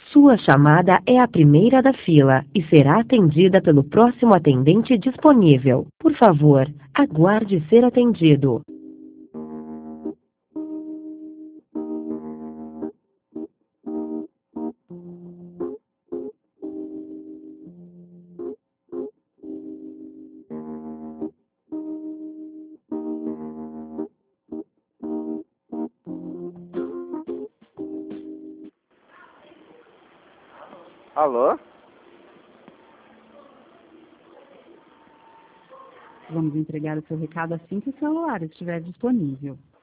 Sua chamada é a primeira da fila e será atendida pelo próximo atendente disponível. Por favor, aguarde ser atendido. Alô? Vamos entregar o seu recado assim que o celular estiver disponível.